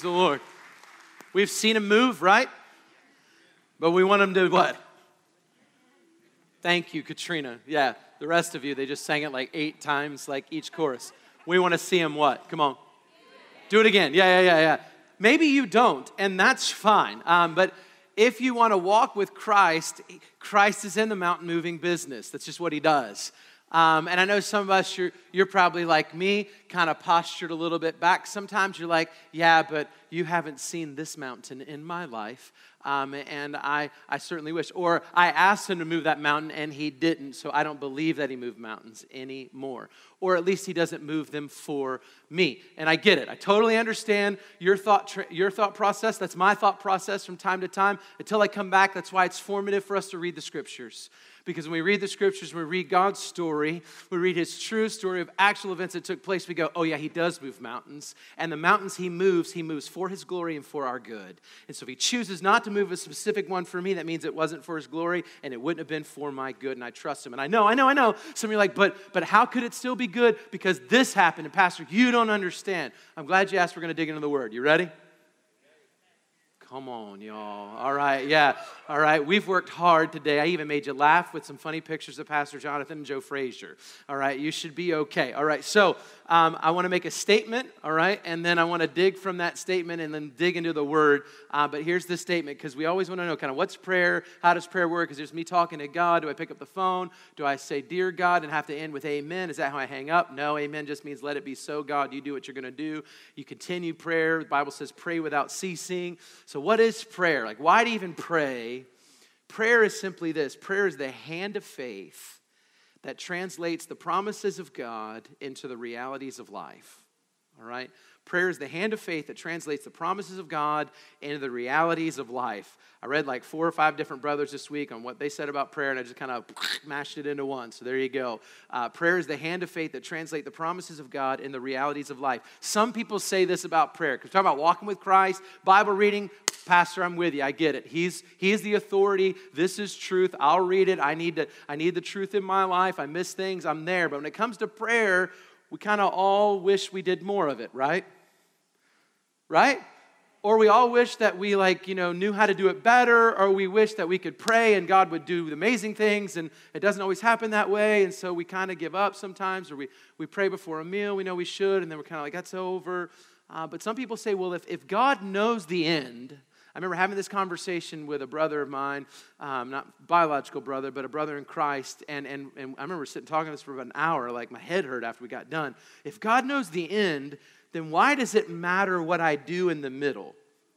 the Lord. We've seen him move, right? But we want him to what? Thank you, Katrina. Yeah, the rest of you, they just sang it like 8 times, like each chorus. We want to see him what? Come on. Do it again. Yeah. Maybe you don't, and that's fine. But if you want to walk with Christ, Christ is in the mountain moving business. That's just what he does. And I know some of us, you're probably like me, kind of postured a little bit back. Sometimes you're like, yeah, but you haven't seen this mountain in my life. And I certainly wish. Or I asked him to move that mountain and he didn't, so I don't believe that he moved mountains anymore. Or at least he doesn't move them for me. And I get it. I totally understand your thought process. That's my thought process from time to time. Until I come back, that's why it's formative for us to read the Scriptures. Because when we read the Scriptures, we read God's story, we read his true story of actual events that took place, we go, oh yeah, he does move mountains. And the mountains he moves for his glory and for our good. And so if he chooses not to move a specific one for me, that means it wasn't for his glory and it wouldn't have been for my good, and I trust him. And I know. Some of you are like, but how could it still be good? Because this happened, and Pastor, you don't understand. I'm glad you asked. We're going to dig into the Word. You ready? Come on, y'all. All right, yeah. All right, we've worked hard today. I even made you laugh with some funny pictures of Pastor Jonathan and Joe Frazier. All right, you should be okay. All right, so I want to make a statement, all right, and then I want to dig from that statement and then dig into the Word. But here's the statement, because we always want to know kind of what's prayer, how does prayer work? Is it just me talking to God? Do I pick up the phone? Do I say, dear God, and have to end with amen? Is that how I hang up? No, amen just means let it be so, God. You do what you're going to do. You continue prayer. The Bible says pray without ceasing. So what is prayer? Like, why do you even pray? Prayer is simply this. Prayer is the hand of faith that translates the promises of God into the realities of life. All right? Prayer is the hand of faith that translates the promises of God into the realities of life. I read like 4 or 5 different brothers this week on what they said about prayer, and I just kind of mashed it into one. So there you go. Prayer is the hand of faith that translates the promises of God in the realities of life. Some people say this about prayer, because we're talking about walking with Christ, Bible reading. Pastor, I'm with you. I get it. He is the authority. This is truth. I'll read it. I need the truth in my life. I miss things. I'm there. But when it comes to prayer, we kind of all wish we did more of it, right? Right? Or we all wish that we knew how to do it better, or we wish that we could pray and God would do amazing things, and it doesn't always happen that way, and so we kind of give up sometimes, or we pray before a meal, we know we should, and then we're kind of like, that's over. But some people say, well, if God knows the end. I remember having this conversation with a brother of mine, not biological brother, but a brother in Christ, and I remember sitting talking to this for about an hour, like my head hurt after we got done. If God knows the end, then why does it matter what I do in the middle?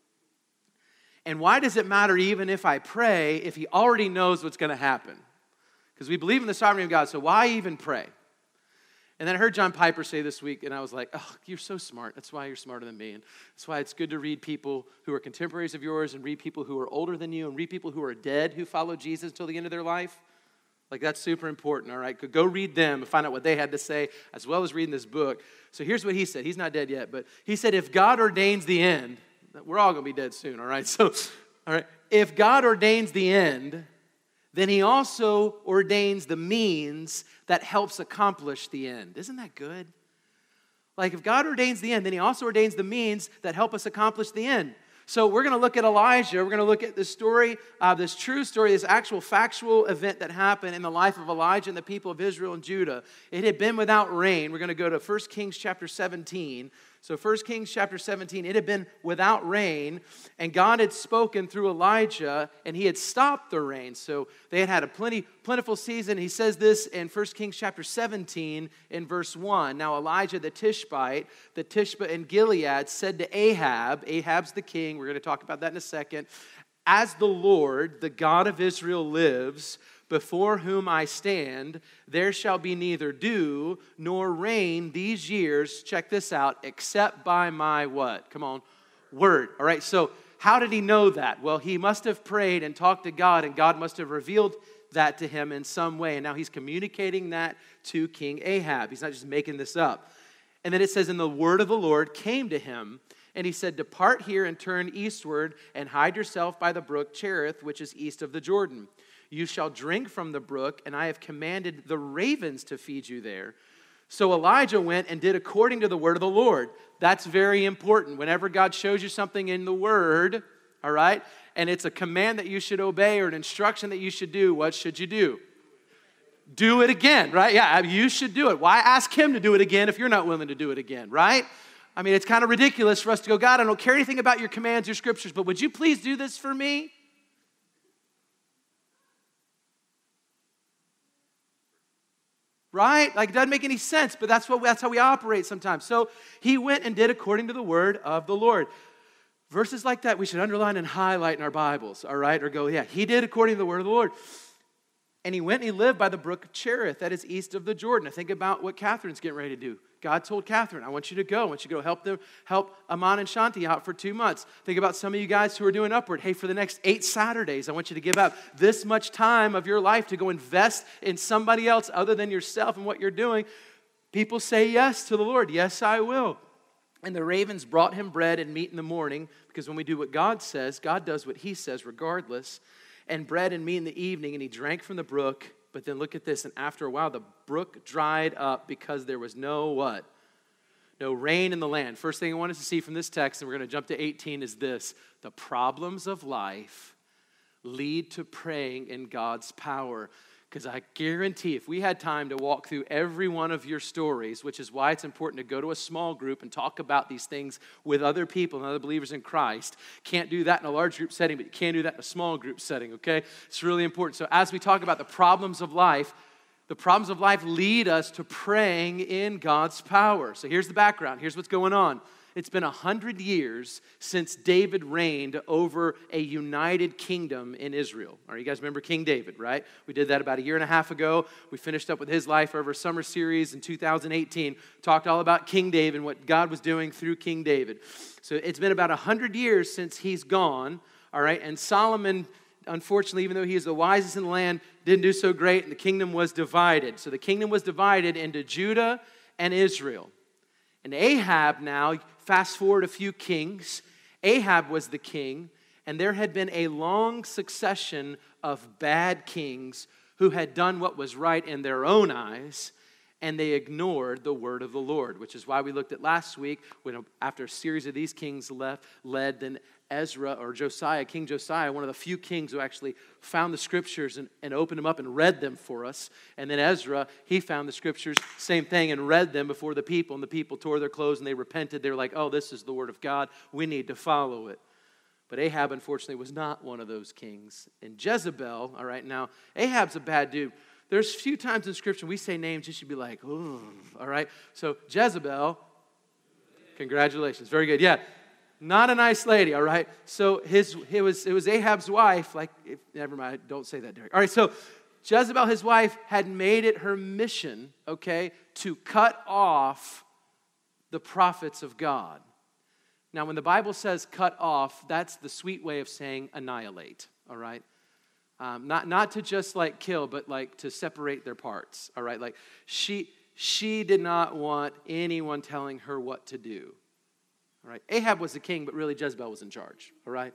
And why does it matter even if I pray if he already knows what's going to happen? Because we believe in the sovereignty of God, so why even pray? And then I heard John Piper say this week, and I was like, oh, you're so smart. That's why you're smarter than me. And that's why it's good to read people who are contemporaries of yours and read people who are older than you and read people who are dead who followed Jesus until the end of their life. Like, that's super important, all right? Go read them and find out what they had to say, as well as reading this book. So here's what he said. He's not dead yet, but he said, if God ordains the end, we're all going to be dead soon, all right? So, all right, if God ordains the end, then he also ordains the means that helps accomplish the end. Isn't that good? Like, if God ordains the end, then he also ordains the means that help us accomplish the end. So we're going to look at Elijah. We're going to look at this story, this true story, this actual factual event that happened in the life of Elijah and the people of Israel and Judah. It had been without rain. We're going to go to 1 Kings chapter 17. So 1 Kings chapter 17, it had been without rain, and God had spoken through Elijah, and he had stopped the rain. So they had had a plentiful season. He says this in 1 Kings chapter 17 in verse 1. Now Elijah the Tishbite in Gilead said to Ahab's the king, we're going to talk about that in a second, as the Lord, the God of Israel lives, before whom I stand, there shall be neither dew nor rain these years, check this out, except by my what? Come on, word. All right, so how did he know that? Well, he must have prayed and talked to God, and God must have revealed that to him in some way. And now he's communicating that to King Ahab. He's not just making this up. And then it says, and the word of the Lord came to him, and he said, depart here and turn eastward and hide yourself by the brook Cherith, which is east of the Jordan. You shall drink from the brook, and I have commanded the ravens to feed you there. So Elijah went and did according to the word of the Lord. That's very important. Whenever God shows you something in the word, all right, and it's a command that you should obey or an instruction that you should do, what should you do? Do it again, right? Yeah, you should do it. Why ask him to do it again if you're not willing to do it again, right? I mean, it's kind of ridiculous for us to go, God, I don't care anything about your commands, your scriptures, but would you please do this for me? Right? Like, it doesn't make any sense, but that's how we operate sometimes. So he went and did according to the word of the Lord. Verses like that we should underline and highlight in our Bibles, all right? Or go, yeah, he did according to the word of the Lord. And he went and he lived by the brook of Cherith, that is east of the Jordan. Now think about what Catherine's getting ready to do. God told Catherine, I want you to go. I want you to go help Aman and Shanti out for 2 months. Think about some of you guys who are doing Upward. Hey, for the next 8 Saturdays, I want you to give up this much time of your life to go invest in somebody else other than yourself and what you're doing. People say yes to the Lord. Yes, I will. And the ravens brought him bread and meat in the morning, because when we do what God says, God does what he says regardless, and bread and meat in the evening, and he drank from the brook. But then look at this, and after a while, the brook dried up because there was no what? No rain in the land. First thing I want us to see from this text, and we're going to jump to 18, is this. The problems of life lead to praying in God's power. Because I guarantee if we had time to walk through every one of your stories, which is why it's important to go to a small group and talk about these things with other people and other believers in Christ. Can't do that in a large group setting, but you can do that in a small group setting, okay? It's really important. So as we talk about the problems of life lead us to praying in God's power. So here's the background. Here's what's going on. It's been 100 years since David reigned over a united kingdom in Israel. All right, you guys remember King David, right? We did that about a year and a half ago. We finished up with his life over a summer series in 2018. Talked all about King David and what God was doing through King David. So it's been about 100 years since he's gone, all right? And Solomon, unfortunately, even though he is the wisest in the land, didn't do so great, and the kingdom was divided. So the kingdom was divided into Judah and Israel. And Ahab now, fast forward a few kings, Ahab was the king, and there had been a long succession of bad kings who had done what was right in their own eyes, and they ignored the word of the Lord, which is why we looked at last week, when after a series of these kings led, then Ezra or Josiah, King Josiah, one of the few kings who actually found the scriptures and opened them up and read them for us. And then Ezra, he found the scriptures, same thing, and read them before the people. And the people tore their clothes and they repented. They were like, oh, this is the word of God. We need to follow it. But Ahab, unfortunately, was not one of those kings. And Jezebel, all right, now, Ahab's a bad dude. There's a few times in Scripture we say names, you should be like, ooh, all right? So Jezebel, congratulations, very good, yeah. Not a nice lady, all right? So it was Ahab's wife, never mind, don't say that, Derek. All right, so Jezebel, his wife, had made it her mission, okay, to cut off the prophets of God. Now, when the Bible says cut off, that's the sweet way of saying annihilate, all right? Not to just like kill, but like to separate their parts, all right? Like she did not want anyone telling her what to do. All right. Ahab was the king, but really Jezebel was in charge. All right.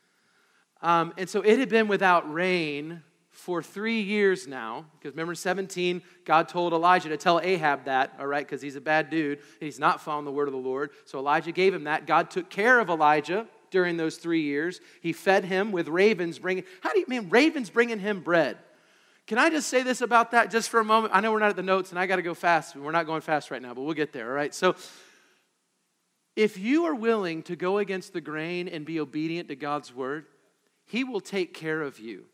And so it had been without rain for 3 years now. Because remember 17, God told Elijah to tell Ahab that, all right, because he's a bad dude. And he's not following the word of the Lord. So Elijah gave him that. God took care of Elijah during those 3 years. He fed him with ravens ravens bringing him bread? Can I just say this about that just for a moment? I know we're not at the notes and I got to go fast. We're not going fast right now, but we'll get there, all right? So if you are willing to go against the grain and be obedient to God's word, he will take care of you.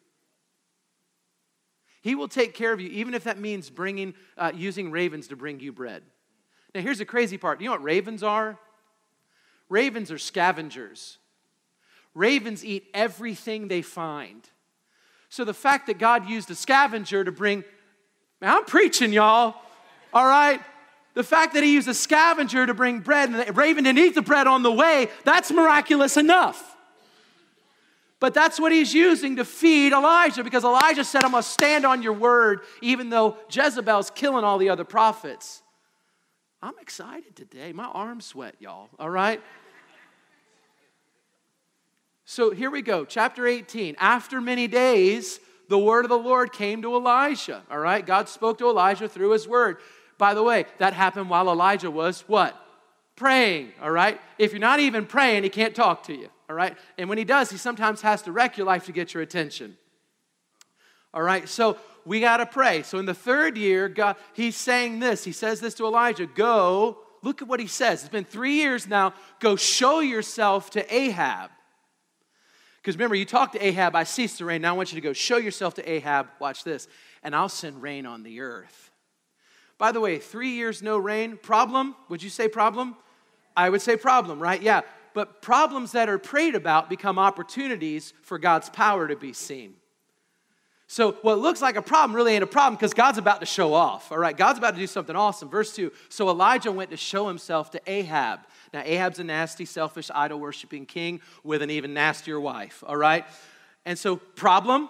He will take care of you, even if that means using ravens to bring you bread. Now, here's the crazy part. You know what ravens are? Ravens are scavengers. Ravens eat everything they find. So the fact that God used a scavenger to bring, man, I'm preaching, y'all, all right? The fact that he used a scavenger to bring bread and the raven didn't eat the bread on the way, that's miraculous enough. But that's what he's using to feed Elijah, because Elijah said, I'm going to stand on your word, even though Jezebel's killing all the other prophets. I'm excited today. My arms sweat, y'all, all right? So here we go, chapter 18. After many days, the word of the Lord came to Elijah, all right? God spoke to Elijah through his word. By the way, that happened while Elijah was what? Praying, all right? If you're not even praying, he can't talk to you, all right? And when he does, he sometimes has to wreck your life to get your attention. All right, so we got to pray. So in the third year, God, he's saying this. He says this to Elijah, go, look at what he says. It's been 3 years now. Go show yourself to Ahab. Because remember, you talked to Ahab, I ceased the rain. Now I want you to go show yourself to Ahab. Watch this. And I'll send rain on the earth. By the way, 3 years no rain. Problem? Would you say problem? I would say problem, right? Yeah. But problems that are prayed about become opportunities for God's power to be seen. So what looks like a problem really ain't a problem because God's about to show off, all right? God's about to do something awesome. Verse 2, so Elijah went to show himself to Ahab. Now, Ahab's a nasty, selfish, idol-worshiping king with an even nastier wife, all right? And so, problem?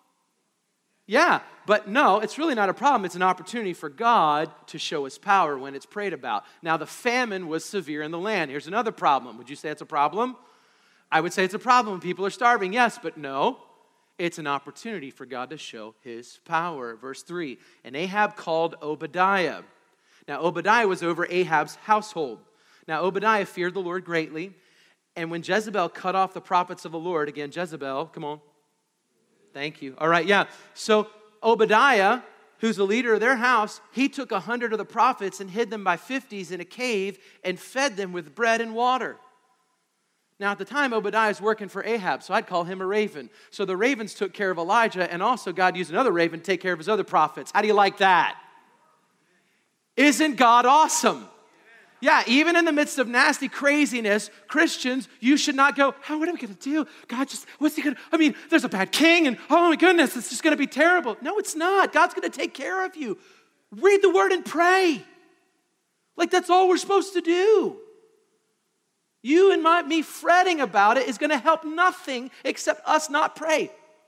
Yeah, but no, it's really not a problem. It's an opportunity for God to show his power when it's prayed about. Now, the famine was severe in the land. Here's another problem. Would you say it's a problem? I would say it's a problem when people are starving. Yes, but no. It's an opportunity for God to show his power. Verse 3, and Ahab called Obadiah. Now, Obadiah was over Ahab's household. Now, Obadiah feared the Lord greatly. And when Jezebel cut off the prophets of the Lord, again, Jezebel, come on. Thank you. All right, yeah. So Obadiah, who's the leader of their house, he took 100 of the prophets and hid them by 50s in a cave and fed them with bread and water. Now, at the time, Obadiah is working for Ahab, so I'd call him a raven. So the ravens took care of Elijah, and also God used another raven to take care of his other prophets. How do you like that? Isn't God awesome? Yeah, even in the midst of nasty craziness, Christians, you should not go, what are we going to do? God what's he going to, there's a bad king, and oh my goodness, it's just going to be terrible. No, it's not. God's going to take care of you. Read the word and pray. Like that's all we're supposed to do. You and me fretting about it is going to help nothing except us not pray.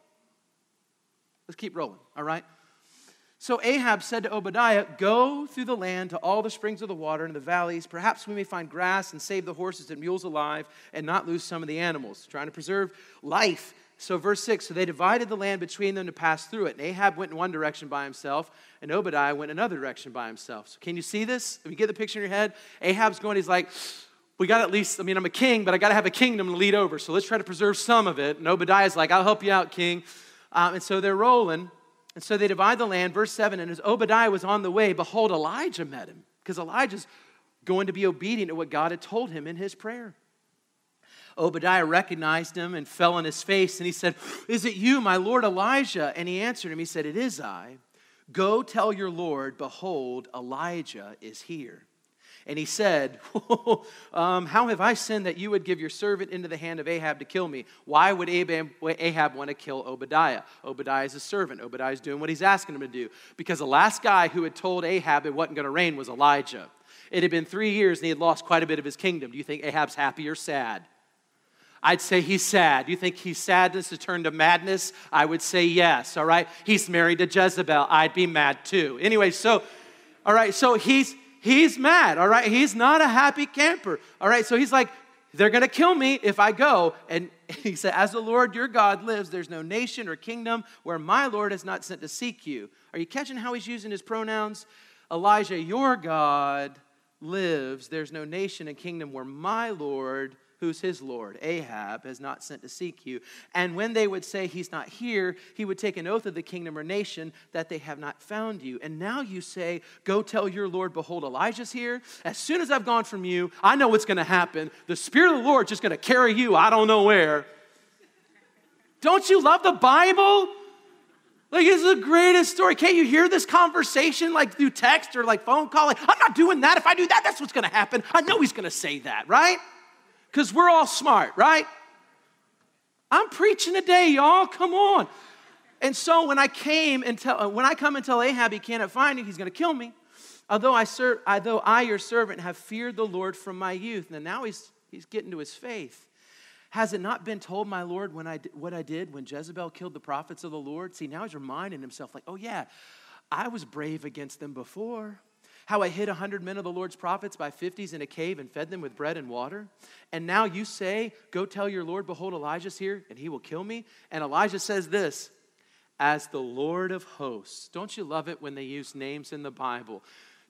Let's keep rolling, all right? So Ahab said to Obadiah, go through the land to all the springs of the water and the valleys. Perhaps we may find grass and save the horses and mules alive and not lose some of the animals. Trying to preserve life. So verse 6, so they divided the land between them to pass through it. And Ahab went in one direction by himself, and Obadiah went another direction by himself. So can you see this? If you get the picture in your head, Ahab's going, he's like, we got at least, I'm a king, but I got to have a kingdom to lead over. So let's try to preserve some of it. And Obadiah's like, I'll help you out, king. And so they're rolling. And so they divide the land. Verse 7, and as Obadiah was on the way, behold, Elijah met him. Because Elijah's going to be obedient to what God had told him in his prayer. Obadiah recognized him and fell on his face. And he said, is it you, my Lord Elijah? And he answered him. He said, it is I. Go tell your Lord, behold, Elijah is here. And he said, how have I sinned that you would give your servant into the hand of Ahab to kill me? Why would Ahab want to kill Obadiah? Obadiah is a servant. Obadiah is doing what he's asking him to do. Because the last guy who had told Ahab it wasn't going to rain was Elijah. It had been 3 years and he had lost quite a bit of his kingdom. Do you think Ahab's happy or sad? I'd say he's sad. Do you think his sadness has turned to madness? I would say yes, all right? He's married to Jezebel. I'd be mad too. Anyway, so he's mad, all right? He's not a happy camper, all right? So he's like, they're going to kill me if I go. And he said, as the Lord your God lives, there's no nation or kingdom where my Lord has not sent to seek you. Are you catching how he's using his pronouns? Elijah, your God lives. There's no nation and kingdom where my Lord, who's his Lord, Ahab, has not sent to seek you. And when they would say he's not here, he would take an oath of the kingdom or nation that they have not found you. And now you say, go tell your Lord, behold, Elijah's here. As soon as I've gone from you, I know what's going to happen. The Spirit of the Lord is just going to carry you, I don't know where. Don't you love the Bible? Like, it's the greatest story. Can't you hear this conversation like through text or like phone call? Like, I'm not doing that. If I do that, that's what's going to happen. I know he's going to say that, right? Because we're all smart, right? I'm preaching today, y'all. Come on. And so when I come and tell Ahab he cannot find you, he's going to kill me. Although I, your servant, have feared the Lord from my youth. And now he's getting to his faith. Has it not been told, my Lord, what I did when Jezebel killed the prophets of the Lord? See, now he's reminding himself, like, oh yeah, I was brave against them before. How I hid 100 men of the Lord's prophets by 50s in a cave and fed them with bread and water. And now you say, go tell your Lord, behold, Elijah's here, and he will kill me. And Elijah says this, as the Lord of hosts. Don't you love it when they use names in the Bible?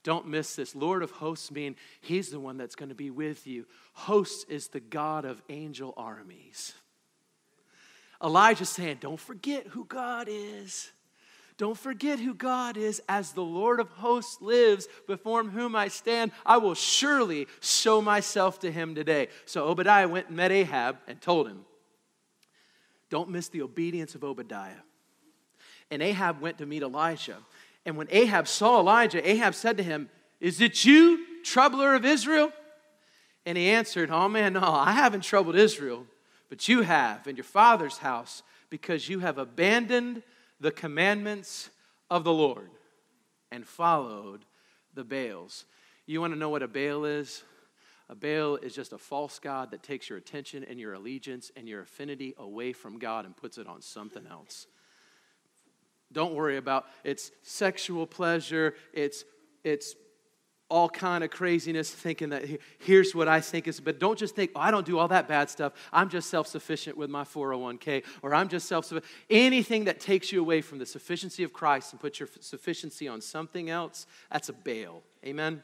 Don't miss this. Lord of hosts mean he's the one that's going to be with you. Hosts is the God of angel armies. Elijah's saying, don't forget who God is. Don't forget who God is. As the Lord of hosts lives, before whom I stand, I will surely show myself to him today. So Obadiah went and met Ahab and told him, don't miss the obedience of Obadiah. And Ahab went to meet Elijah. And when Ahab saw Elijah, Ahab said to him, is it you, troubler of Israel? And he answered, oh man, no, I haven't troubled Israel, but you have in your father's house, because you have abandoned the commandments of the Lord and followed the Baals. You want to know what a Baal is? A Baal is just a false god that takes your attention and your allegiance and your affinity away from God and puts it on something else. Don't worry about its sexual pleasure, it's all kind of craziness, thinking that here's what I think is, but don't just think, oh, I don't do all that bad stuff. I'm just self-sufficient with my 401k, or I'm just self-sufficient. Anything that takes you away from the sufficiency of Christ and puts your sufficiency on something else, that's a Baal. Amen?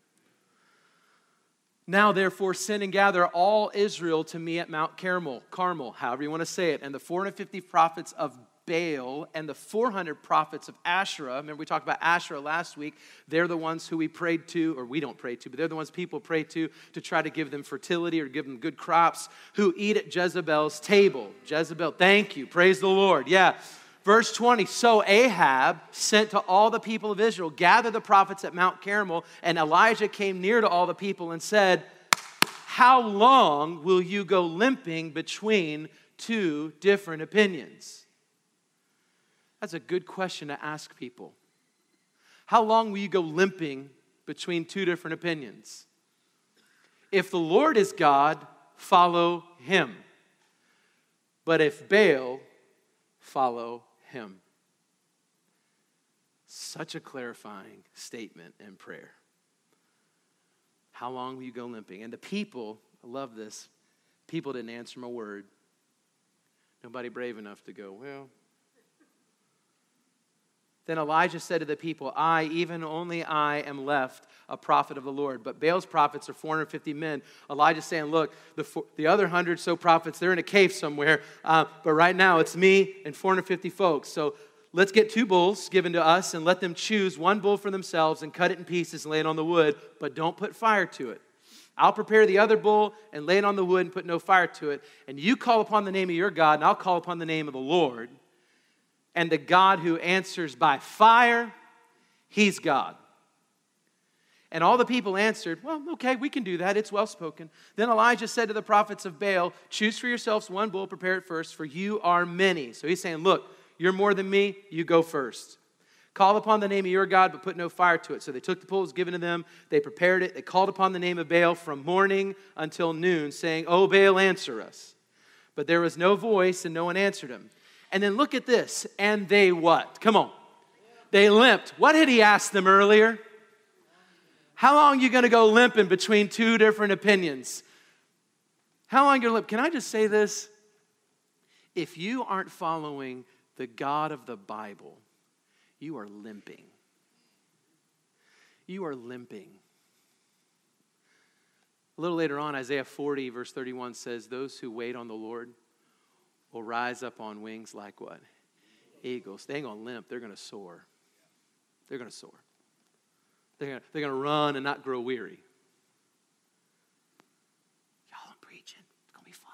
Now, therefore, send and gather all Israel to me at Mount Carmel, however you want to say it, and the 450 prophets of Baal and the 400 prophets of Asherah. Remember, we talked about Asherah last week. They're the ones who we prayed to, or we don't pray to, but they're the ones people pray to try to give them fertility or give them good crops, who eat at Jezebel's table. Jezebel, thank you. Praise the Lord. Yeah. Verse 20, so Ahab sent to all the people of Israel, gather the prophets at Mount Carmel, and Elijah came near to all the people and said, how long will you go limping between two different opinions? That's a good question to ask people. How long will you go limping between two different opinions? If the Lord is God, follow him. But if Baal, follow him. Such a clarifying statement and prayer. How long will you go limping? And the people, I love this, people didn't answer my word. Nobody brave enough to go, well. Then Elijah said to the people, only I am left a prophet of the Lord. But Baal's prophets are 450 men. Elijah's saying, look, the other 100 so prophets, they're in a cave somewhere. But right now it's me and 450 folks. So let's get 2 bulls given to us and let them choose 1 bull for themselves and cut it in pieces and lay it on the wood. But don't put fire to it. I'll prepare the other bull and lay it on the wood and put no fire to it. And you call upon the name of your God, and I'll call upon the name of the Lord. And the God who answers by fire, he's God. And all the people answered, well, okay, we can do that. It's well spoken. Then Elijah said to the prophets of Baal, choose for yourselves 1 bull, prepare it first, for you are many. So he's saying, look, you're more than me, you go first. Call upon the name of your God, but put no fire to it. So they took the bulls given to them, they prepared it, they called upon the name of Baal from morning until noon, saying, oh, Baal, answer us. But there was no voice, and no one answered him. And then look at this. And they what? Come on. They limped. What had he asked them earlier? How long are you going to go limping between 2 different opinions? How long are you going to limp? Can I just say this? If you aren't following the God of the Bible, you are limping. You are limping. A little later on, Isaiah 40, verse 31 says, those who wait on the Lord will rise up on wings like what? Eagles. They ain't going to limp. They're going to soar. They're going to soar. They're going to run and not grow weary. Y'all, I'm preaching. It's going to be fun.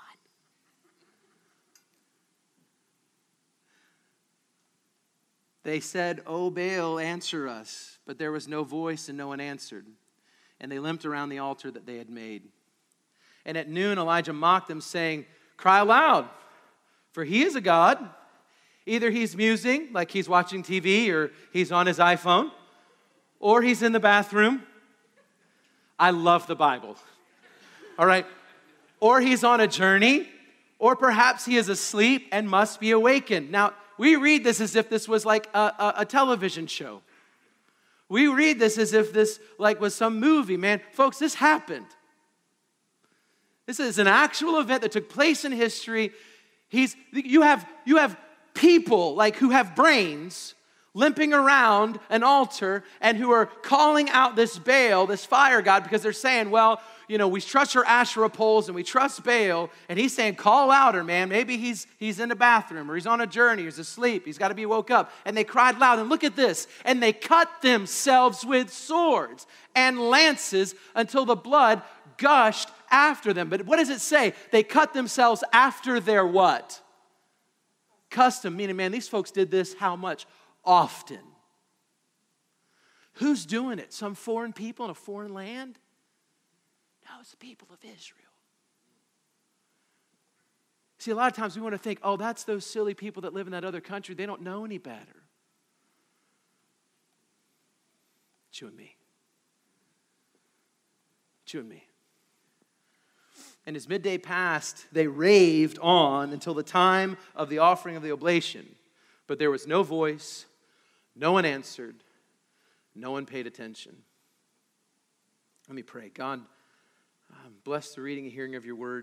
They said, oh, Baal, answer us. But there was no voice and no one answered. And they limped around the altar that they had made. And at noon, Elijah mocked them, saying, cry aloud. For he is a God. Either he's musing, like he's watching TV, or he's on his iPhone, or he's in the bathroom. I love the Bible. All right. Or he's on a journey, or perhaps he is asleep and must be awakened. Now, we read this as if this was like a television show. We read this as if this like was some movie. Man, folks, this happened. This is an actual event that took place in history. You have people like who have brains limping around an altar and who are calling out this Baal, this fire god, because they're saying, well, you know, we trust your Asherah poles and we trust Baal. And he's saying, call louder, man. Maybe he's in the bathroom or he's on a journey, he's asleep. He's got to be woke up. And they cried loud. And look at this. And they cut themselves with swords and lances until the blood gushed after them. But what does it say? They cut themselves after their what? Custom, meaning, man, these folks did this how much? Often. Who's doing it? Some foreign people in a foreign land? No, it's the people of Israel. See, a lot of times we want to think, oh, that's those silly people that live in that other country. They don't know any better. It's you and me. It's you and me. And as midday passed, they raved on until the time of the offering of the oblation. But there was no voice, no one answered, no one paid attention. Let me pray. God, bless the reading and hearing of your word.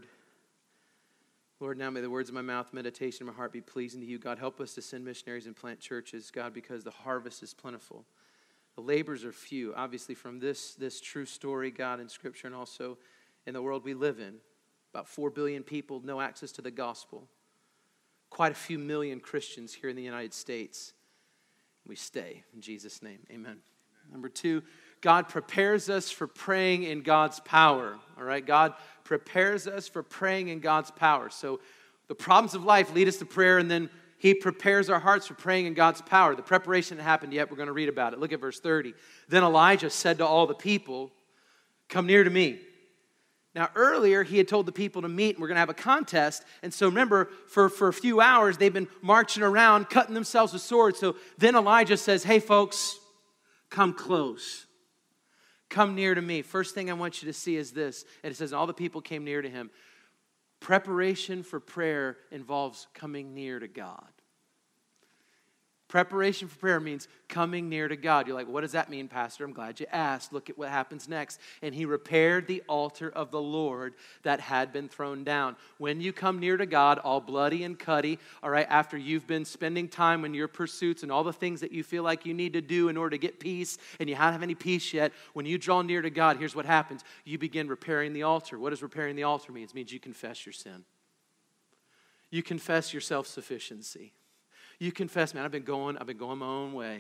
Lord, now may the words of my mouth, meditation of my heart be pleasing to you. God, help us to send missionaries and plant churches, God, because the harvest is plentiful. The labors are few, obviously, from this true story, God, in Scripture and also in the world we live in. About 4 billion people, no access to the gospel. Quite a few million Christians here in the United States. We stay in Jesus' name. Amen. Number 2, God prepares us for praying in God's power. All right, God prepares us for praying in God's power. So the problems of life lead us to prayer, and then He prepares our hearts for praying in God's power. The preparation hasn't happened yet. We're going to read about it. Look at verse 30. Then Elijah said to all the people, "Come near to me." Now, earlier, he had told the people to meet, and we're going to have a contest. And so remember, for a few hours, they've been marching around, cutting themselves with swords. So then Elijah says, hey, folks, come close. Come near to me. First thing I want you to see is this. And it says, all the people came near to him. Preparation for prayer involves coming near to God. Preparation for prayer means coming near to God. You're like, what does that mean, Pastor? I'm glad you asked. Look at what happens next. And he repaired the altar of the Lord that had been thrown down. When you come near to God, all bloody and cutty, all right, after you've been spending time in your pursuits and all the things that you feel like you need to do in order to get peace, and you haven't have any peace yet, when you draw near to God, here's what happens. You begin repairing the altar. What does repairing the altar mean? It means you confess your sin. You confess your self-sufficiency. You confess, man, I've been going my own way.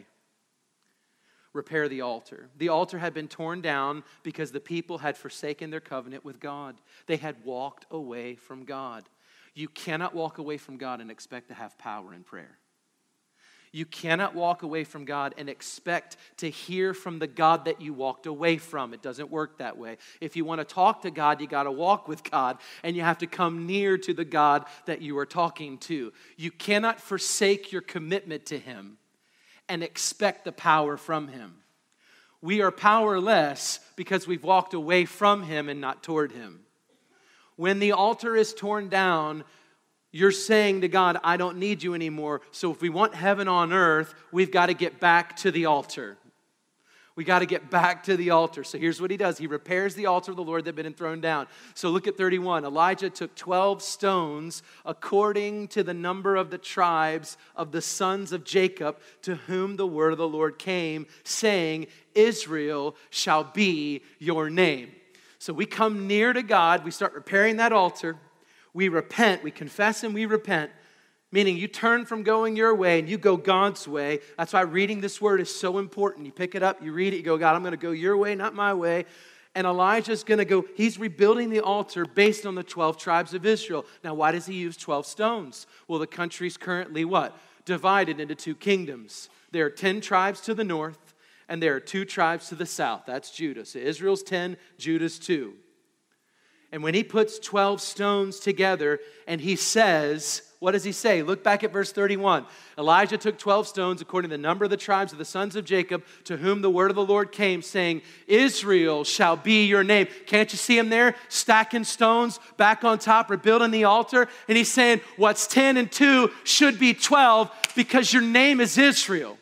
Repair the altar. The altar had been torn down because the people had forsaken their covenant with God. They had walked away from God. You cannot walk away from God and expect to have power in prayer. You cannot walk away from God and expect to hear from the God that you walked away from. It doesn't work that way. If you want to talk to God, you got to walk with God, and you have to come near to the God that you are talking to. You cannot forsake your commitment to Him and expect the power from Him. We are powerless because we've walked away from Him and not toward Him. When the altar is torn down, you're saying to God, I don't need you anymore. So if we want heaven on earth, we've got to get back to the altar. We got to get back to the altar. So here's what he does. He repairs the altar of the Lord that had been thrown down. So look at 31. Elijah took 12 stones according to the number of the tribes of the sons of Jacob, to whom the word of the Lord came, saying, Israel shall be your name. So we come near to God. We start repairing that altar. We repent, we confess and we repent, meaning you turn from going your way and you go God's way. That's why reading this word is so important. You pick it up, you read it, you go, God, I'm going to go your way, not my way. And Elijah's going to go, he's rebuilding the altar based on the 12 tribes of Israel. Now, why does he use 12 stones? Well, the country's currently what? Divided into 2 kingdoms. There are 10 tribes to the north, and there are 2 tribes to the south. That's Judah. So Israel's 10, Judah's 2. And when he puts 12 stones together and he says, what does he say? Look back at verse 31. Elijah took 12 stones according to the number of the tribes of the sons of Jacob, to whom the word of the Lord came, saying, Israel shall be your name. Can't you see him there? Stacking stones back on top, rebuilding the altar. And he's saying, what's 10 and 2 should be 12 because your name is Israel.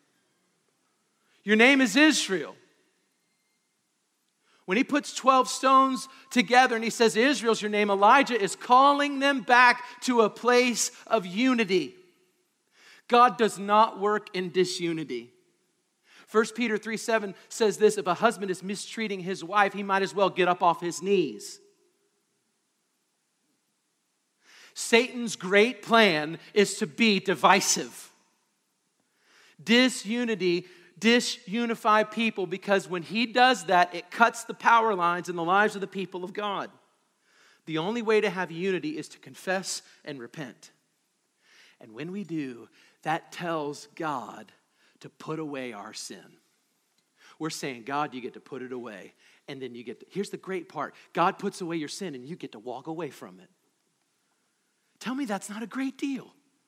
Your name is Israel. When he puts 12 stones together and he says, Israel's your name, Elijah is calling them back to a place of unity. God does not work in disunity. 1 Peter 3:7 says this, if a husband is mistreating his wife, he might as well get up off his knees. Satan's great plan is to be divisive. Disunify people, because when he does that, it cuts the power lines in the lives of the people of God. The only way to have unity is to confess and repent. And when we do, that tells God to put away our sin. We're saying, God, you get to put it away. And then here's the great part. God puts away your sin and you get to walk away from it. Tell me that's not a great deal.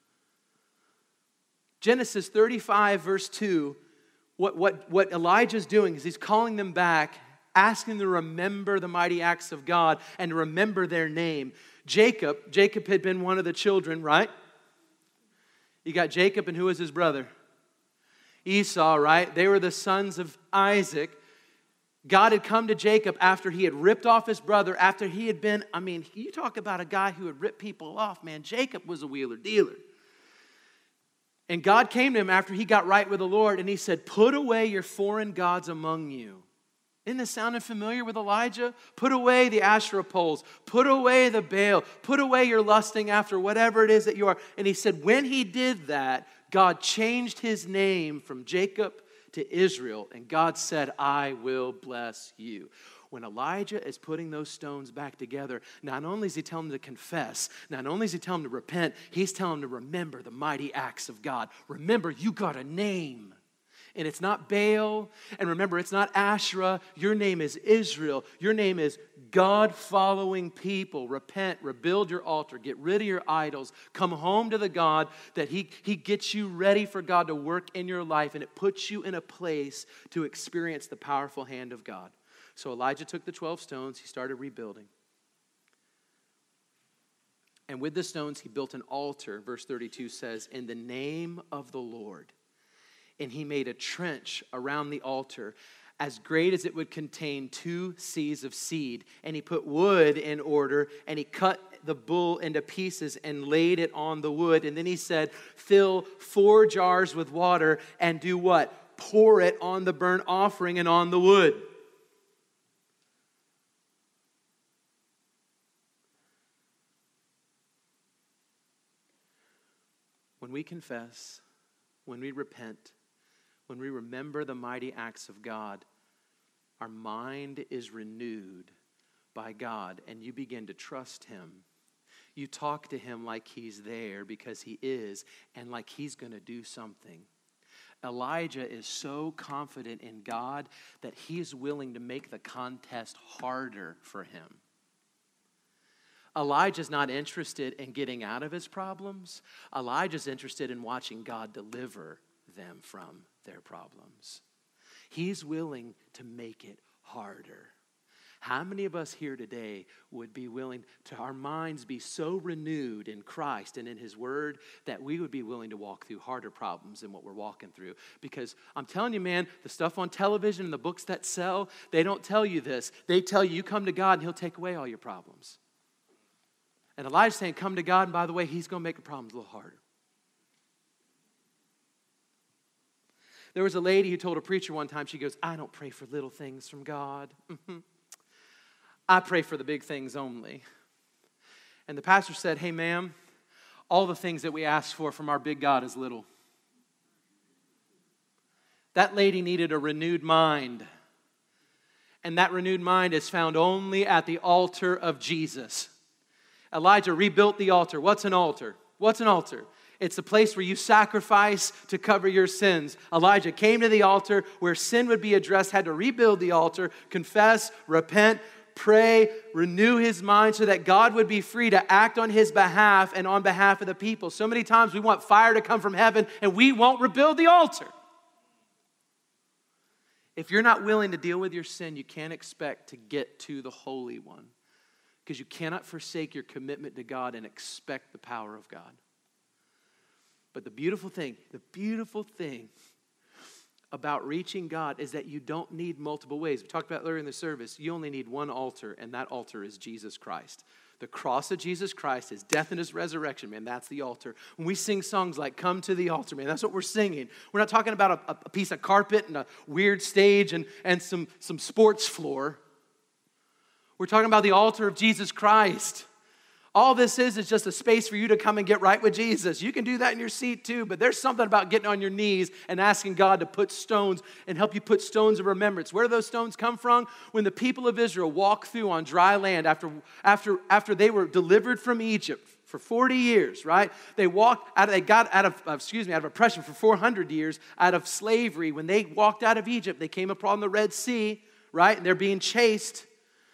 Genesis 35 verse 2, what Elijah's doing is he's calling them back, asking them to remember the mighty acts of God and to remember their name. Jacob had been one of the children, right? You got Jacob, and who was his brother? Esau, right? They were the sons of Isaac. God had come to Jacob after he had ripped off his brother, after he had been, you talk about a guy who had ripped people off, man. Jacob was a wheeler dealer. And God came to him after he got right with the Lord, and he said, put away your foreign gods among you. Isn't this sounding familiar with Elijah? Put away the Asherah poles. Put away the Baal. Put away your lusting after whatever it is that you are. And he said, when he did that, God changed his name from Jacob to Israel. And God said, I will bless you. When Elijah is putting those stones back together, not only is he telling them to confess, not only is he telling them to repent, he's telling them to remember the mighty acts of God. Remember, you got a name. And it's not Baal. And remember, it's not Asherah. Your name is Israel. Your name is God-following people. Repent, rebuild your altar, get rid of your idols, come home to the God that He gets you ready for God to work in your life, and it puts you in a place to experience the powerful hand of God. So Elijah took the 12 stones. He started rebuilding. And with the stones, he built an altar. Verse 32 says, in the name of the Lord. And he made a trench around the altar as great as it would contain 2 seahs of seed. And he put wood in order, and he cut the bull into pieces and laid it on the wood. And then he said, fill 4 jars with water and do what? Pour it on the burnt offering and on the wood. When we confess, when we repent, when we remember the mighty acts of God, our mind is renewed by God, and you begin to trust Him. You talk to Him like He's there, because He is, and like He's going to do something. Elijah is so confident in God that he is willing to make the contest harder for him. Elijah's not interested in getting out of his problems. Elijah's interested in watching God deliver them from their problems. He's willing to make it harder. How many of us here today would be willing to our minds be so renewed in Christ and in His Word that we would be willing to walk through harder problems than what we're walking through? Because I'm telling you, man, the stuff on television and the books that sell, they don't tell you this. They tell you, you come to God and He'll take away all your problems. And Elijah's saying, come to God, and by the way, He's going to make the problems a little harder. There was a lady who told a preacher one time, she goes, I don't pray for little things from God. I pray for the big things only. And the pastor said, hey, ma'am, all the things that we ask for from our big God is little. That lady needed a renewed mind. And that renewed mind is found only at the altar of Jesus. Elijah rebuilt the altar. What's an altar? What's an altar? It's a place where you sacrifice to cover your sins. Elijah came to the altar where sin would be addressed, had to rebuild the altar, confess, repent, pray, renew his mind so that God would be free to act on his behalf and on behalf of the people. So many times we want fire to come from heaven and we won't rebuild the altar. If you're not willing to deal with your sin, you can't expect to get to the Holy One, because you cannot forsake your commitment to God and expect the power of God. But the beautiful thing about reaching God is that you don't need multiple ways. We talked about earlier in the service, you only need one altar, and that altar is Jesus Christ. The cross of Jesus Christ, his death and his resurrection, man, that's the altar. When we sing songs like Come to the Altar, man, that's what we're singing. We're not talking about a piece of carpet and a weird stage and some sports floor. We're talking about the altar of Jesus Christ. All this is just a space for you to come and get right with Jesus. You can do that in your seat too, but there's something about getting on your knees and asking God to put stones and help you put stones of remembrance. Where do those stones come from? When the people of Israel walked through on dry land after they were delivered from Egypt for 40 years, right? They got out of oppression for 400 years, out of slavery. When they walked out of Egypt, they came upon the Red Sea, right? And they're being chased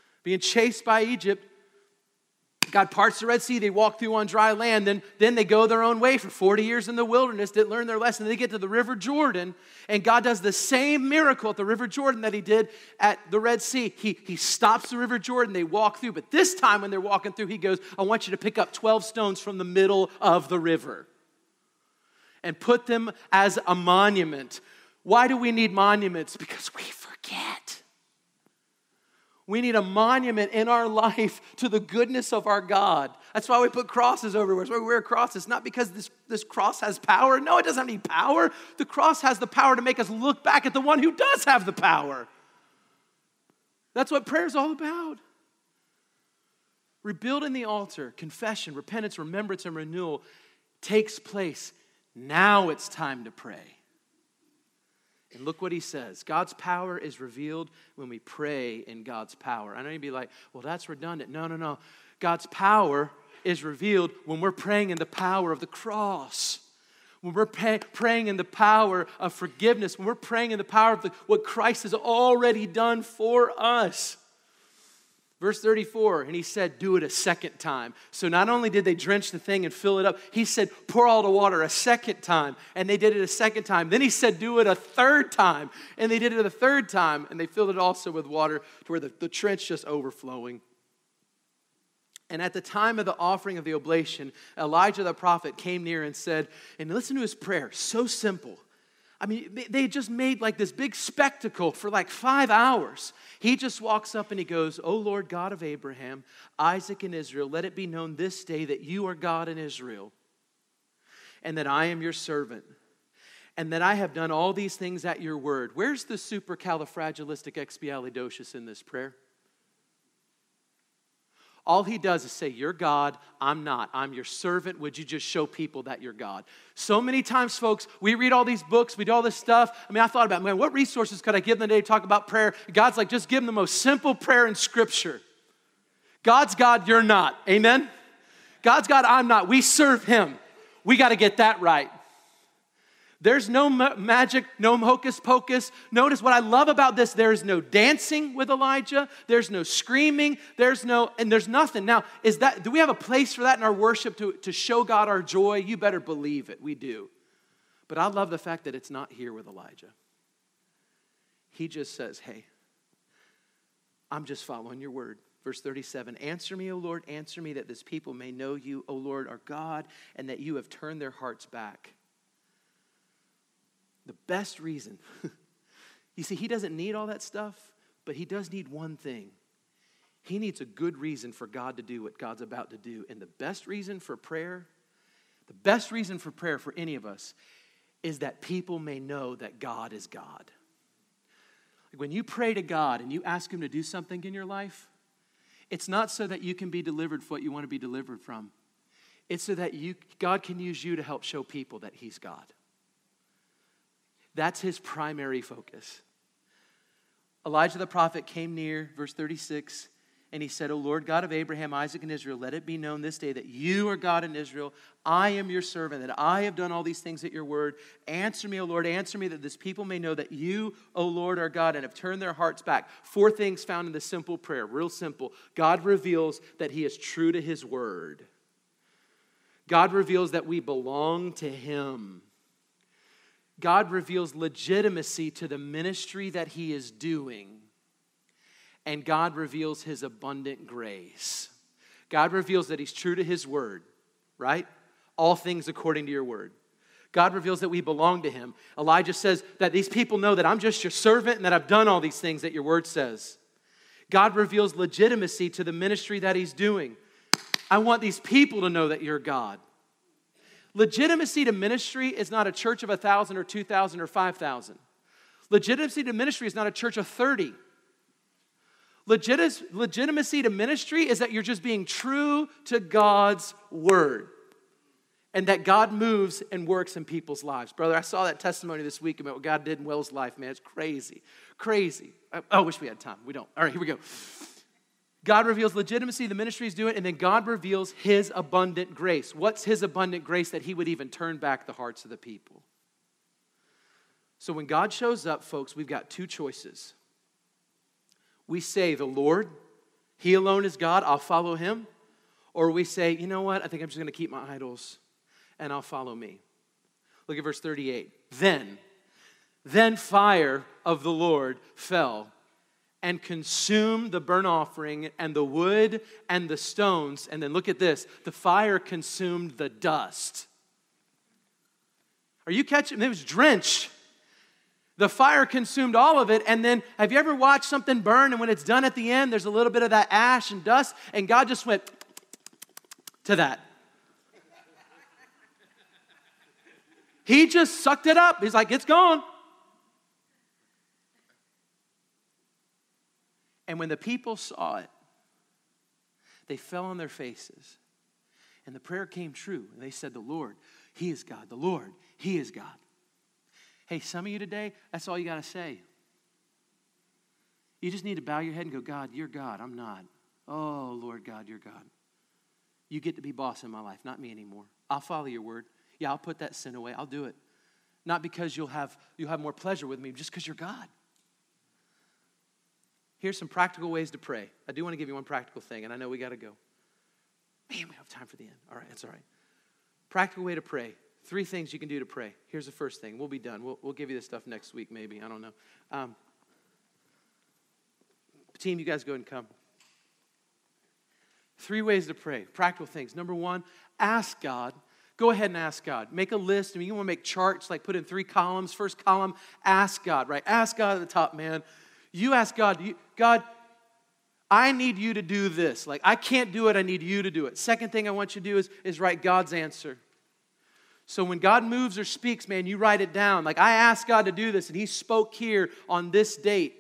by Egypt. God parts the Red Sea, they walk through on dry land, then they go their own way for 40 years in the wilderness, didn't learn their lesson. They get to the River Jordan, and God does the same miracle at the River Jordan that he did at the Red Sea. He stops the River Jordan, they walk through, but this time when they're walking through, he goes, I want you to pick up 12 stones from the middle of the river and put them as a monument. Why do we need monuments? Because we forget. We need a monument in our life to the goodness of our God. That's why we put crosses everywhere. That's why we wear crosses. Not because this cross has power. No, it doesn't have any power. The cross has the power to make us look back at the one who does have the power. That's what prayer is all about. Rebuilding the altar, confession, repentance, remembrance, and renewal takes place. Now it's time to pray. And look what he says. God's power is revealed when we pray in God's power. I know you'd be like, well, that's redundant. No. God's power is revealed when we're praying in the power of the cross. When we're praying in the power of forgiveness. When we're praying in the power of what Christ has already done for us. Verse 34, and he said, do it a second time. So not only did they drench the thing and fill it up, he said, pour all the water a second time. And they did it a second time. Then he said, do it a third time. And they did it a third time. And they filled it also with water to where the trench just overflowing. And at the time of the offering of the oblation, Elijah the prophet came near and said, and listen to his prayer, so simple. I mean, they just made like this big spectacle for like 5 hours. He just walks up and he goes, O Lord God of Abraham, Isaac, and Israel, let it be known this day that you are God in Israel, and that I am your servant, and that I have done all these things at your word. Where's the supercalifragilisticexpialidocious in this prayer? All he does is say, you're God, I'm not. I'm your servant. Would you just show people that you're God? So many times, folks, we read all these books, we do all this stuff. I mean, I thought about, man, what resources could I give them today to talk about prayer? God's like, just give them the most simple prayer in Scripture. God's God, you're not. Amen? God's God, I'm not. We serve him. We got to get that right. There's no magic, no hocus pocus. Notice what I love about this. There's no dancing with Elijah. There's no screaming. There's nothing. Now, do we have a place for that in our worship to show God our joy? You better believe it. We do. But I love the fact that it's not here with Elijah. He just says, hey, I'm just following your word. Verse 37, answer me, O Lord, answer me that this people may know you, O Lord, our God, and that you have turned their hearts back. The best reason, you see, he doesn't need all that stuff, but he does need one thing. He needs a good reason for God to do what God's about to do. And the best reason for prayer for any of us is that people may know that God is God. Like when you pray to God and you ask him to do something in your life, it's not so that you can be delivered from what you want to be delivered from. It's so that God can use you to help show people that he's God. That's his primary focus. Elijah the prophet came near, verse 36, and he said, O Lord God of Abraham, Isaac, and Israel, let it be known this day that you are God in Israel. I am your servant, that I have done all these things at your word. Answer me, O Lord, answer me, that this people may know that you, O Lord, are God, and have turned their hearts back. 4 things found in this simple prayer, real simple. God reveals that he is true to his word. God reveals that we belong to him. God reveals legitimacy to the ministry that he is doing. And God reveals his abundant grace. God reveals that he's true to his word, right? All things according to your word. God reveals that we belong to him. Elijah says that these people know that I'm just your servant and that I've done all these things that your word says. God reveals legitimacy to the ministry that he's doing. I want these people to know that you're God. Legitimacy to ministry is not a church of 1,000 or 2,000 or 5,000. Legitimacy to ministry is not a church of 30. Legitimacy to ministry is that you're just being true to God's word and that God moves and works in people's lives. Brother, I saw that testimony this week about what God did in Will's life, man. It's crazy, crazy. I wish we had time. We don't. All right, here we go. God reveals legitimacy, the ministry is doing, and then God reveals his abundant grace. What's his abundant grace? That he would even turn back the hearts of the people. So when God shows up, folks, we've got two choices. We say, the Lord, he alone is God, I'll follow him. Or we say, you know what, I think I'm just going to keep my idols and I'll follow me. Look at verse 38. Then fire of the Lord fell and consumed the burnt offering and the wood and the stones. And then look at this. The fire consumed the dust. Are you catching? It was drenched. The fire consumed all of it. And then have you ever watched something burn and when it's done at the end, there's a little bit of that ash and dust and God just went to that. He just sucked it up. He's like, it's gone. And when the people saw it, they fell on their faces. And the prayer came true. And they said, the Lord, he is God. The Lord, he is God. Hey, some of you today, that's all you got to say. You just need to bow your head and go, God, you're God. I'm not. Oh, Lord God, you're God. You get to be boss in my life, not me anymore. I'll follow your word. Yeah, I'll put that sin away. I'll do it. Not because you'll have more pleasure with me, just because you're God. Here's some practical ways to pray. I do want to give you one practical thing, and I know we got to go. Man, we have time for the end. All right, that's all right. Practical way to pray. 3 things you can do to pray. Here's the first thing. We'll be done. We'll give you this stuff next week, maybe. I don't know. Team, you guys go ahead and come. 3 ways to pray. Practical things. Number 1, ask God. Go ahead and ask God. Make a list. I mean, you want to make charts, like put in 3 columns. First column, ask God, right? Ask God at the top, man. You ask God, God, I need you to do this. Like, I can't do it. I need you to do it. Second thing I want you to do is write God's answer. So when God moves or speaks, man, you write it down. Like, I asked God to do this, and he spoke here on this date.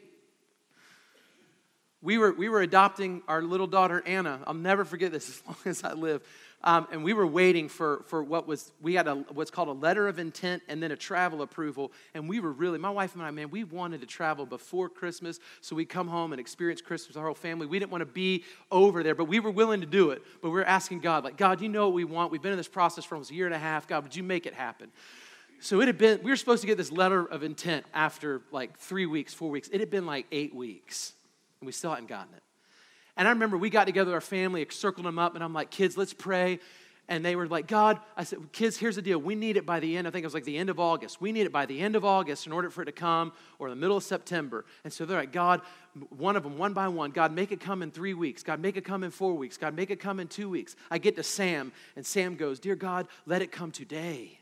We were adopting our little daughter, Anna. I'll never forget this as long as I live. And we were waiting for we had what's called a letter of intent and then a travel approval. And we were really, my wife and I, man, we wanted to travel before Christmas so we'd come home and experience Christmas with our whole family. We didn't want to be over there, but we were willing to do it. But we were asking God, like, God, you know what we want. We've been in this process for almost a year and a half. God, would you make it happen? So we were supposed to get this letter of intent after like 3 weeks, 4 weeks. It had been like 8 weeks, and we still hadn't gotten it. And I remember we got together, our family, circled them up, and I'm like, kids, let's pray. And they were like, God, I said, kids, here's the deal. We need it by the end. I think it was like the end of August. We need it by the end of August in order for it to come, or the middle of September. And so they're like, God, one of them, one by one, God, make it come in 3 weeks. God, make it come in 4 weeks. God, make it come in 2 weeks. I get to Sam, and Sam goes, dear God, let it come today.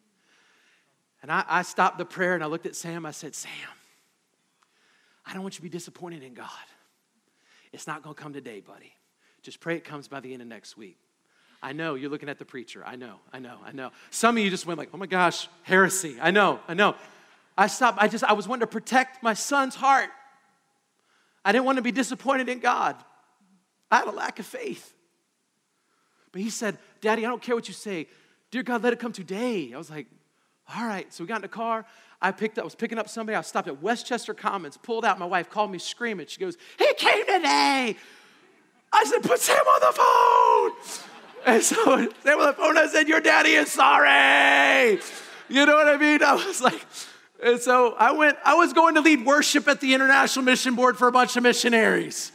And I stopped the prayer, and I looked at Sam. I said, Sam, I don't want you to be disappointed in God. It's not going to come today, buddy. Just pray it comes by the end of next week. I know, you're looking at the preacher. I know. Some of you just went like, oh my gosh, heresy. I know. I stopped. I was wanting to protect my son's heart. I didn't want to be disappointed in God. I had a lack of faith. But he said, Daddy, I don't care what you say. Dear God, let it come today. I was like, all right. So we got in the car. I was picking up somebody. I stopped at Westchester Commons, pulled out. My wife called me screaming. She goes, he came today. I said, put Sam on the phone. And so Sam on the phone, I said, your daddy is sorry. You know what I mean? I was like, and so I was going to lead worship at the International Mission Board for a bunch of missionaries.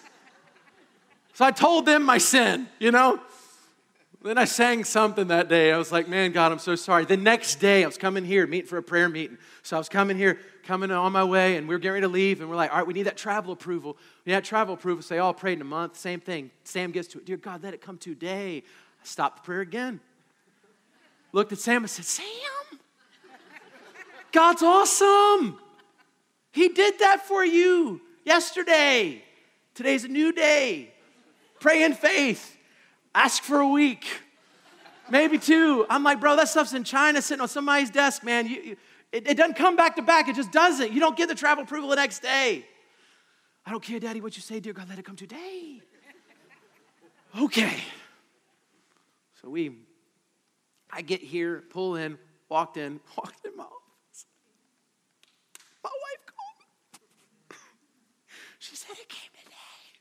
So I told them my sin, you know. Then I sang something that day. I was like, man, God, I'm so sorry. The next day, I was coming here, meeting for a prayer meeting. So I was coming on my way, and we were getting ready to leave, and we're like, all right, we need that travel approval. We had travel approval, so they all prayed in a month. Same thing. Sam gets to it. Dear God, let it come today. I stopped the prayer again. Looked at Sam and said, Sam, God's awesome. He did that for you yesterday. Today's a new day. Pray in faith. Ask for a week, maybe 2. I'm like, bro, that stuff's in China sitting on somebody's desk, man. It doesn't come back to back. It just doesn't. You don't get the travel approval the next day. I don't care, Daddy, what you say. Dear God, let it come today. Okay. So I get here, pull in, walked in my office. My wife called me. She said it came today.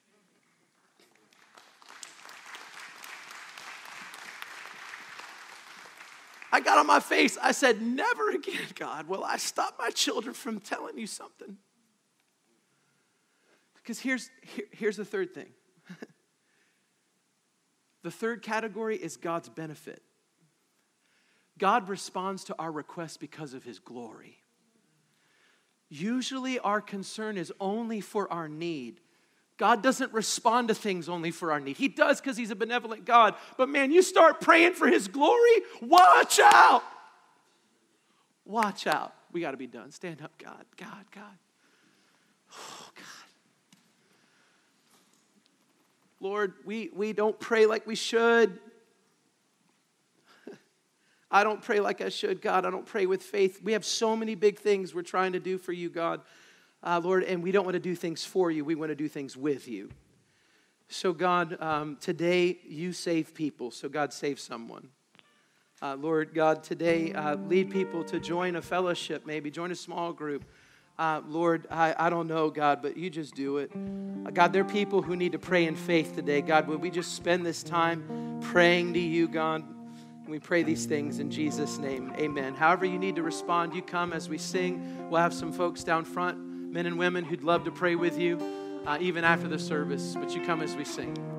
I got on my face. I said, never again, God, will I stop my children from telling you something. Because here's the third thing. The third category is God's benefit. God responds to our requests because of his glory. Usually our concern is only for our need. God doesn't respond to things only for our need. He does because he's a benevolent God. But man, you start praying for his glory, watch out. Watch out. We got to be done. Stand up, God. Oh, God. Lord, we don't pray like we should. I don't pray like I should, God. I don't pray with faith. We have so many big things we're trying to do for you, God. Lord, and we don't want to do things for you. We want to do things with you. So, God, today you save people. So, God, save someone. Lord, God, today lead people to join a fellowship, maybe join a small group. Lord, I don't know, God, but you just do it. God, there are people who need to pray in faith today. God, would we just spend this time praying to you, God? And we pray these things in Jesus' name. Amen. However you need to respond, you come as we sing. We'll have some folks down front, men and women who'd love to pray with you, even after the service. But you come as we sing.